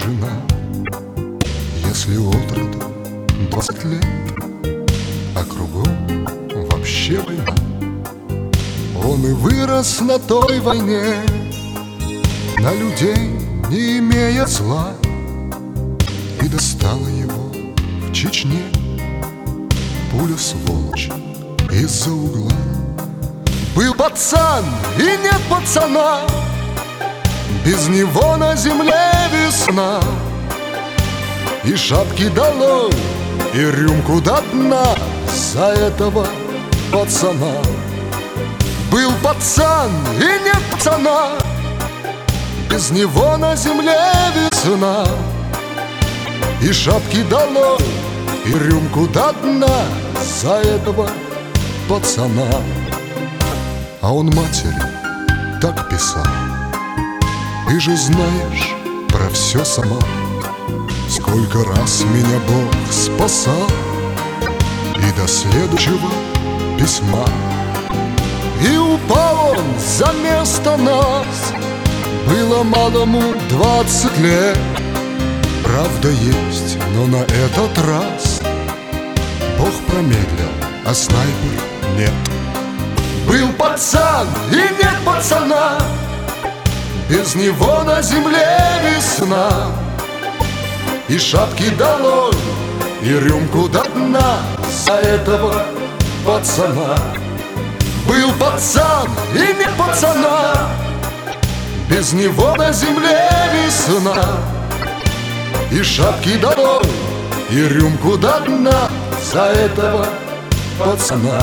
жена. Если отроду 20 лет, а кругом вообще война, он и вырос на той войне, на людей не имея зла. И достала его в Чечне пуля, сволочь, из-за угла. Был пацан и нет пацана, без него на земле весна. И шапки долой, и рюмку до дна за этого пацана. Был пацан и нет пацана, без него на земле весна. И шапки долой, и рюмку до дна за этого пацана. А он матери так писал: ты же знаешь про все сама, сколько раз меня Бог спасал. И до следующего письма. И упал он за место нас, было малому 20 лет. Правда есть, но на этот раз Бог промедлил, а снайпер нет. Был пацан и нет пацана, без него на земле весна. И шапки долой, и рюмку до дна за этого пацана. Был пацан и нет пацана, без него на земле весна. И шапки долой, и рюмку до дна за этого пацана.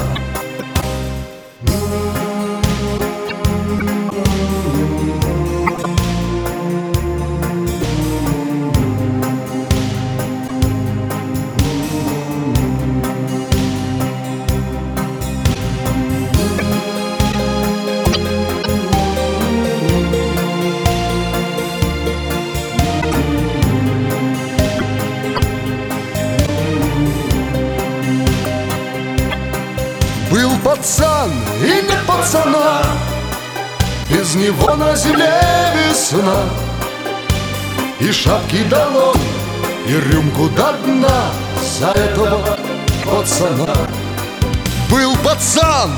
Был пацан и нет пацана, без него на земле весна. И шапки долой, и рюмку до дна за этого пацана. Был пацан!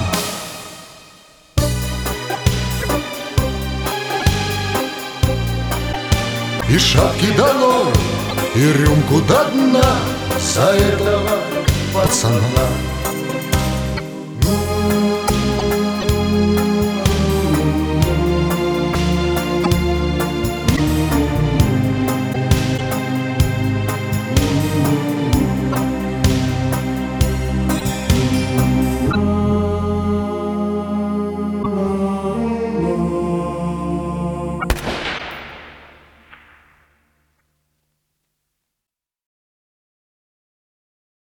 И шапки долой, и рюмку до дна за этого пацана.